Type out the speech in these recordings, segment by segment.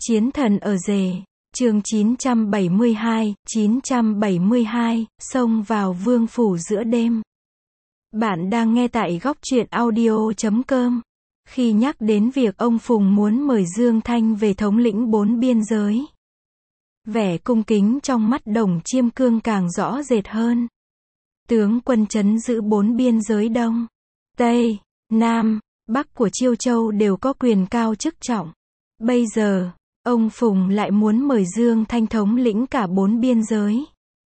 Chiến thần ở rể, chương 972, xông vào vương phủ giữa đêm. Bạn đang nghe tại góc truyện audio.com. Khi nhắc đến việc ông Phùng muốn mời Dương Thanh về thống lĩnh 4 biên giới, vẻ cung kính trong mắt Đồng Chiêm Cương càng rõ rệt hơn. Tướng quân trấn giữ 4 biên giới Đông, Tây, Nam, Bắc của Chiêu Châu đều có quyền cao chức trọng. Bây giờ, ông Phùng lại muốn mời Dương Thanh thống lĩnh cả 4 biên giới.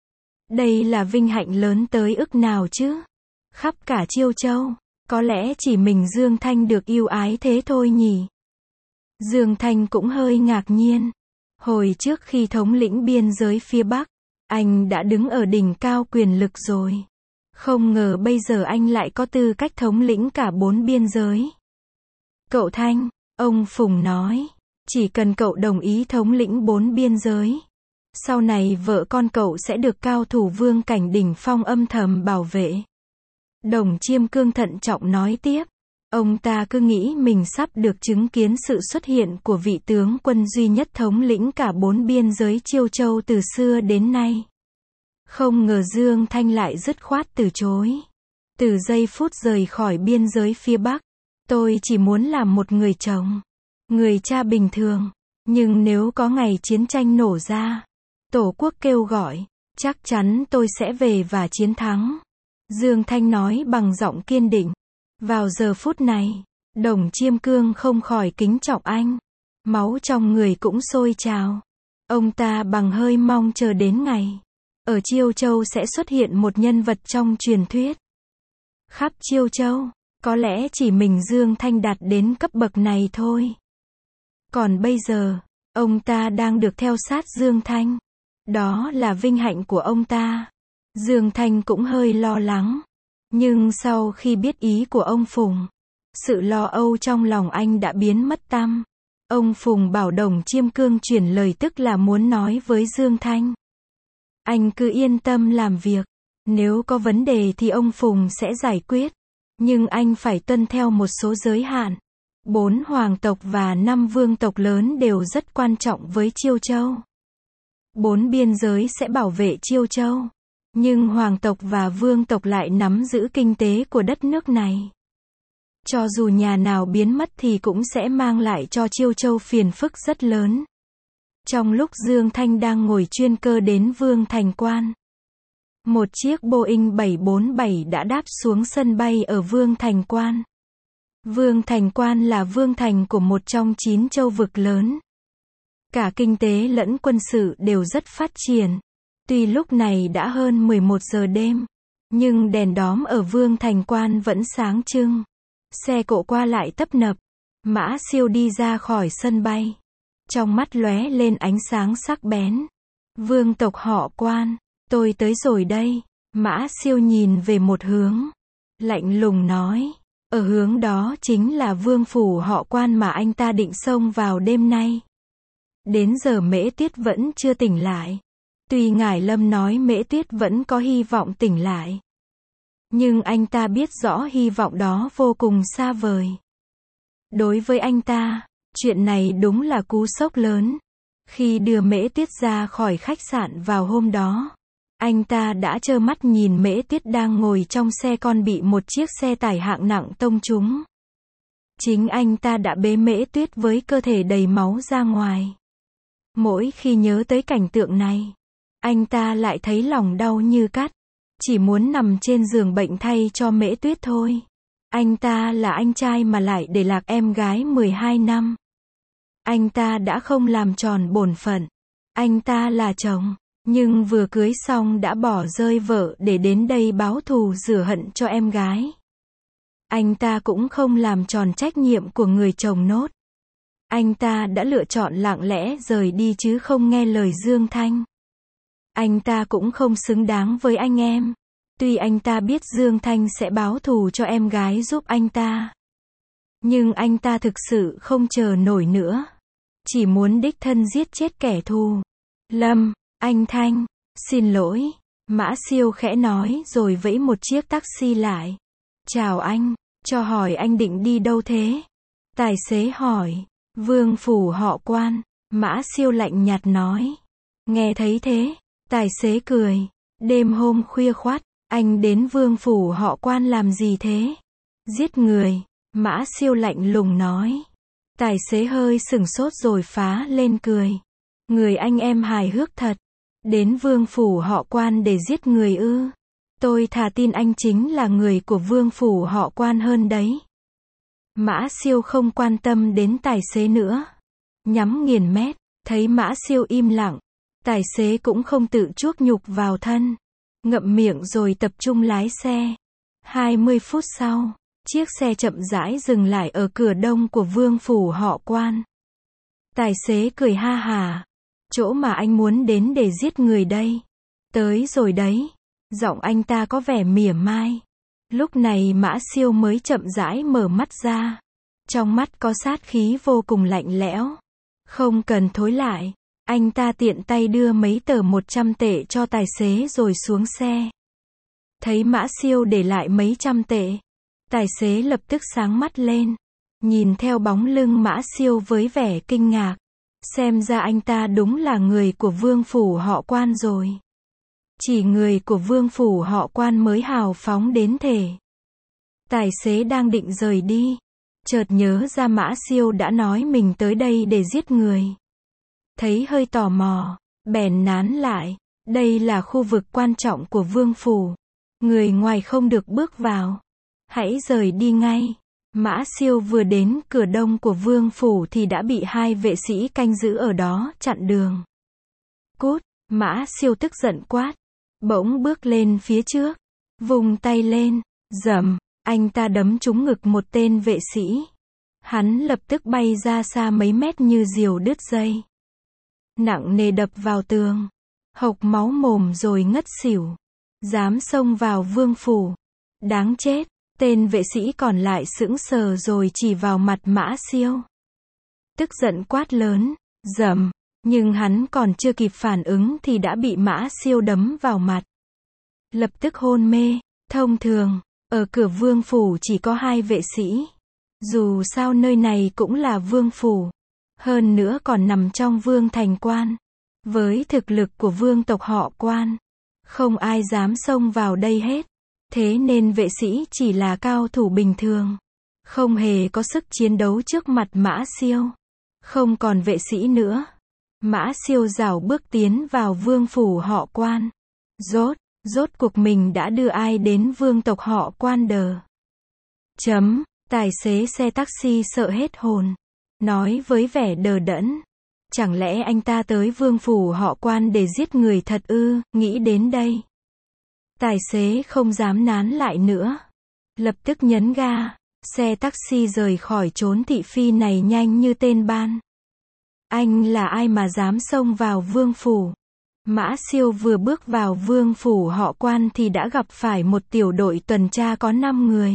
Đây là vinh hạnh lớn tới ức nào chứ? Khắp cả Chiêu Châu, có lẽ chỉ mình Dương Thanh được yêu ái thế thôi nhỉ? Dương Thanh cũng hơi ngạc nhiên. Hồi trước khi thống lĩnh biên giới phía Bắc, anh đã đứng ở đỉnh cao quyền lực rồi. Không ngờ bây giờ anh lại có tư cách thống lĩnh cả 4 biên giới. Cậu Thanh, ông Phùng nói, chỉ cần cậu đồng ý thống lĩnh 4 biên giới, sau này vợ con cậu sẽ được cao thủ vương cảnh đỉnh phong âm thầm bảo vệ. Đồng Chiêm Cương thận trọng nói tiếp. Ông ta cứ nghĩ mình sắp được chứng kiến sự xuất hiện của vị tướng quân duy nhất thống lĩnh cả 4 biên giới Chiêu Châu từ xưa đến nay. Không ngờ Dương Thanh lại dứt khoát từ chối. Từ giây phút rời khỏi biên giới phía Bắc, tôi chỉ muốn làm một người chồng, người cha bình thường. Nhưng nếu có ngày chiến tranh nổ ra, Tổ quốc kêu gọi, chắc chắn tôi sẽ về và chiến thắng. Dương Thanh nói bằng giọng kiên định. Vào giờ phút này, Đồng Chiêm Cương không khỏi kính trọng anh. Máu trong người cũng sôi trào. Ông ta bằng hơi mong chờ đến ngày ở Chiêu Châu sẽ xuất hiện một nhân vật trong truyền thuyết. Khắp Chiêu Châu, có lẽ chỉ mình Dương Thanh đạt đến cấp bậc này thôi. Còn bây giờ, ông ta đang được theo sát Dương Thanh. Đó là vinh hạnh của ông ta. Dương Thanh cũng hơi lo lắng. Nhưng sau khi biết ý của ông Phùng, sự lo âu trong lòng anh đã biến mất tăm. Ông Phùng bảo Đồng Chiêm Cương chuyển lời, tức là muốn nói với Dương Thanh. Anh cứ yên tâm làm việc. Nếu có vấn đề thì ông Phùng sẽ giải quyết. Nhưng anh phải tuân theo một số giới hạn. 4 hoàng tộc và 5 vương tộc lớn đều rất quan trọng với Chiêu Châu. 4 biên giới sẽ bảo vệ Chiêu Châu. Nhưng hoàng tộc và vương tộc lại nắm giữ kinh tế của đất nước này. Cho dù nhà nào biến mất thì cũng sẽ mang lại cho Chiêu Châu phiền phức rất lớn. Trong lúc Dương Thanh đang ngồi chuyên cơ đến Vương Thành Quan, một chiếc Boeing 747 đã đáp xuống sân bay ở Vương Thành Quan. Vương Thành Quan là vương thành của một trong 9 châu vực lớn. Cả kinh tế lẫn quân sự đều rất phát triển. Tuy lúc này đã hơn 11 giờ đêm, nhưng đèn đóm ở Vương Thành Quan vẫn sáng trưng. Xe cộ qua lại tấp nập. Mã Siêu đi ra khỏi sân bay. Trong mắt lóe lên ánh sáng sắc bén. Vương tộc họ Quan, tôi tới rồi đây. Mã Siêu nhìn về một hướng, lạnh lùng nói. Ở hướng đó chính là vương phủ họ Quan mà anh ta định xông vào đêm nay. Đến giờ Mễ Tuyết vẫn chưa tỉnh lại. Tuy Ngải Lâm nói Mễ Tuyết vẫn có hy vọng tỉnh lại, nhưng anh ta biết rõ hy vọng đó vô cùng xa vời. Đối với anh ta, chuyện này đúng là cú sốc lớn. Khi đưa Mễ Tuyết ra khỏi khách sạn vào hôm đó, anh ta đã trơ mắt nhìn Mễ Tuyết đang ngồi trong xe con bị một chiếc xe tải hạng nặng tông trúng. Chính anh ta đã bế Mễ Tuyết với cơ thể đầy máu ra ngoài. Mỗi khi nhớ tới cảnh tượng này, anh ta lại thấy lòng đau như cắt. Chỉ muốn nằm trên giường bệnh thay cho Mễ Tuyết thôi. Anh ta là anh trai mà lại để lạc em gái 12 năm. Anh ta đã không làm tròn bổn phận. Anh ta là chồng, nhưng vừa cưới xong đã bỏ rơi vợ để đến đây báo thù rửa hận cho em gái. Anh ta cũng không làm tròn trách nhiệm của người chồng nốt. Anh ta đã lựa chọn lặng lẽ rời đi chứ không nghe lời Dương Thanh. Anh ta cũng không xứng đáng với anh em. Tuy anh ta biết Dương Thanh sẽ báo thù cho em gái giúp anh ta, nhưng anh ta thực sự không chờ nổi nữa. Chỉ muốn đích thân giết chết kẻ thù. Lâm, anh Thanh, xin lỗi. Mã Siêu khẽ nói rồi vẫy một chiếc taxi lại. Chào anh, cho hỏi anh định đi đâu thế? Tài xế hỏi. Vương phủ họ Quan. Mã Siêu lạnh nhạt nói. Nghe thấy thế, tài xế cười. Đêm hôm khuya khoắt, anh đến vương phủ họ Quan làm gì thế? Giết người. Mã Siêu lạnh lùng nói. Tài xế hơi sửng sốt rồi phá lên cười. Người anh em hài hước thật. Đến vương phủ họ Quan để giết người ư? Tôi thà tin anh chính là người của vương phủ họ Quan hơn đấy. Mã Siêu không quan tâm đến tài xế nữa. Nhắm nghiền mét, thấy Mã Siêu im lặng. Tài xế cũng không tự chuốc nhục vào thân. Ngậm miệng rồi tập trung lái xe. 20 phút sau, chiếc xe chậm rãi dừng lại ở cửa đông của vương phủ họ Quan. Tài xế cười ha hả. Chỗ mà anh muốn đến để giết người đây. Tới rồi đấy. Giọng anh ta có vẻ mỉa mai. Lúc này Mã Siêu mới chậm rãi mở mắt ra. Trong mắt có sát khí vô cùng lạnh lẽo. Không cần thối lại. Anh ta tiện tay đưa mấy tờ 100 tệ cho tài xế rồi xuống xe. Thấy Mã Siêu để lại mấy trăm tệ. Tài xế lập tức sáng mắt lên. Nhìn theo bóng lưng Mã Siêu với vẻ kinh ngạc. Xem ra anh ta đúng là người của vương phủ họ Quan rồi. Chỉ người của vương phủ họ Quan mới hào phóng đến thể. Tài xế đang định rời đi. Chợt nhớ ra Mã Siêu đã nói mình tới đây để giết người. Thấy hơi tò mò, bèn nán lại. Đây là khu vực quan trọng của vương phủ. Người ngoài không được bước vào. Hãy rời đi ngay. Mã Siêu vừa đến cửa đông của vương phủ thì đã bị 2 vệ sĩ canh giữ ở đó chặn đường. Cút, Mã Siêu tức giận quát. Bỗng bước lên phía trước. Vùng tay lên. Dầm, anh ta đấm trúng ngực một tên vệ sĩ. Hắn lập tức bay ra xa mấy mét như diều đứt dây. Nặng nề đập vào tường. Hộc máu mồm rồi ngất xỉu. Dám xông vào vương phủ. Đáng chết. Tên vệ sĩ còn lại sững sờ rồi chỉ vào mặt Mã Siêu. Tức giận quát lớn. Dầm. Nhưng hắn còn chưa kịp phản ứng thì đã bị Mã Siêu đấm vào mặt. Lập tức hôn mê. Thông thường, ở cửa vương phủ chỉ có 2 vệ sĩ. Dù sao nơi này cũng là vương phủ. Hơn nữa còn nằm trong vương thành Quan. Với thực lực của vương tộc họ Quan, không ai dám xông vào đây hết. Thế nên vệ sĩ chỉ là cao thủ bình thường. Không hề có sức chiến đấu trước mặt Mã Siêu. Không còn vệ sĩ nữa. Mã Siêu rảo bước tiến vào vương phủ họ Quan. Rốt cuộc mình đã đưa ai đến vương tộc họ Quan đờ. Tài xế xe taxi sợ hết hồn. Nói với vẻ đờ đẫn. Chẳng lẽ anh ta tới vương phủ họ Quan để giết người thật ư? Nghĩ đến đây, tài xế không dám nán lại nữa. Lập tức nhấn ga. Xe taxi rời khỏi chốn thị phi này nhanh như tên ban. Anh là ai mà dám xông vào vương phủ? Mã Siêu vừa bước vào vương phủ họ Quan thì đã gặp phải một tiểu đội tuần tra có 5 người.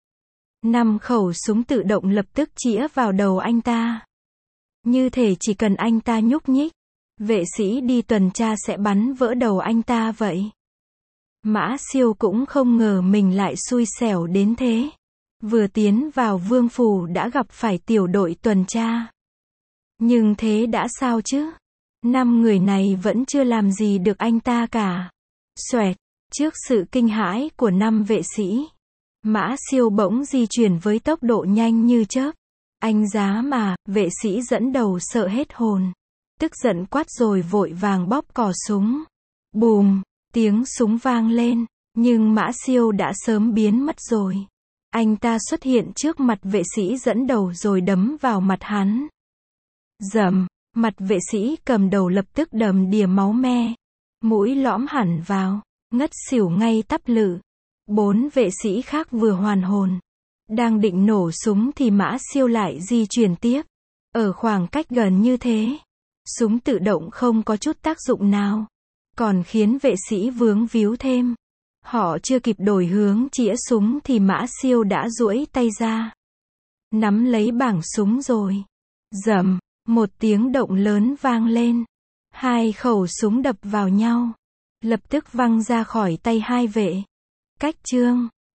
5 khẩu súng tự động lập tức chĩa vào đầu anh ta. Như thể chỉ cần anh ta nhúc nhích, vệ sĩ đi tuần tra sẽ bắn vỡ đầu anh ta vậy. Mã Siêu cũng không ngờ mình lại xui xẻo đến thế. Vừa tiến vào vương phủ đã gặp phải tiểu đội tuần tra. Nhưng thế đã sao chứ? 5 người này vẫn chưa làm gì được anh ta cả. Xoẹt, trước sự kinh hãi của 5 vệ sĩ, Mã Siêu bỗng di chuyển với tốc độ nhanh như chớp. Anh giá mà, vệ sĩ dẫn đầu sợ hết hồn. Tức giận quát rồi vội vàng bóp cò súng. Bùm, tiếng súng vang lên, nhưng Mã Siêu đã sớm biến mất rồi. Anh ta xuất hiện trước mặt vệ sĩ dẫn đầu rồi đấm vào mặt hắn. Dầm, mặt vệ sĩ cầm đầu lập tức đầm đìa máu me. Mũi lõm hẳn vào, ngất xỉu ngay tắp lự. 4 vệ sĩ khác vừa hoàn hồn. Đang định nổ súng thì Mã Siêu lại di chuyển tiếp. Ở khoảng cách gần như thế, súng tự động không có chút tác dụng nào. Còn khiến vệ sĩ vướng víu thêm. Họ chưa kịp đổi hướng chĩa súng thì Mã Siêu đã duỗi tay ra. Nắm lấy bảng súng rồi. Dầm, một tiếng động lớn vang lên. 2 khẩu súng đập vào nhau. Lập tức văng ra khỏi tay 2 vệ. Cách chương